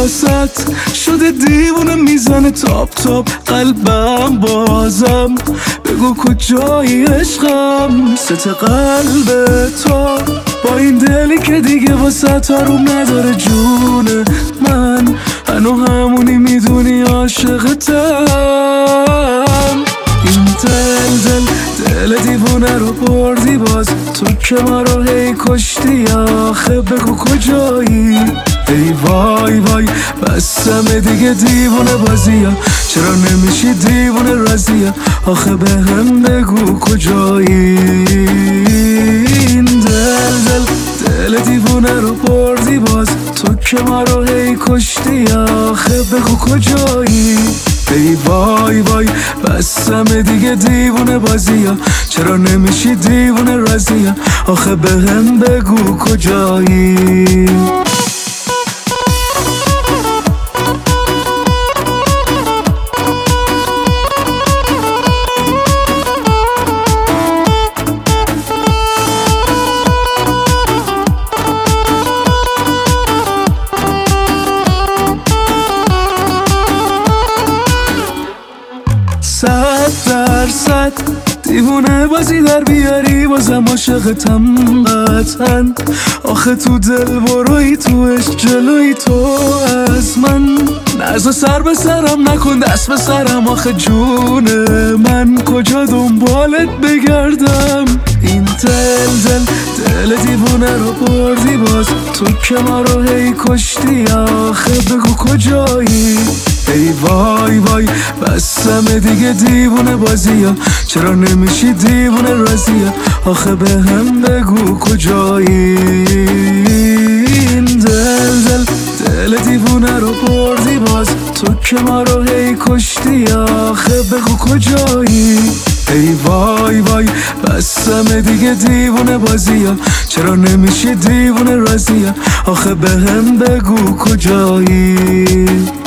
واسط شده دیوونه میزنه تاپ تاپ قلبم بازم بگو کجایی عشقم ست قلب تو با این دلی که دیگه واسط آروم نداره جون من هنو همونی میدونی عاشقتم این دل دیوونه رو بردی باز تو که ما رو هی کشتی آخه بگو کجایی ای وای وای بسم دیگه دیوونه بازیه چرا نمیشی دیوونه رازیه آخه به هم بگو کجایی این دل دیوونه رو بردی باز تو که ما رو هی کشتی آخه بگو کجایی ای وای وای بسم دیگه دیوونه بازیه چرا نمیشی دیوونه رازیه آخه به هم بگو کجایی %100 دیوونه بازی در بیاری بازم عاشقتم قطعا آخه تو دل بروی توش جلوی تو از من نرزا سر به سرم نکن دست به سرم آخه جون من کجا دنبالت بگردم این دل دیوونه رو بردی باز تو که ما رو هی کشتی آخه بگو کجایی ای وای وای بسم دیگه دیوونه بازیه چرا نمیشی دیوونه رازیه آخه به هم بگو کجایی این دل دیوونه رو بردی باز تو که ما رو هی کشتی آخه بگو کجایی ای وای وای بسم دیگه دیوونه بازیه چرا نمیشی دیوونه رازیه آخه به هم بگو کجایی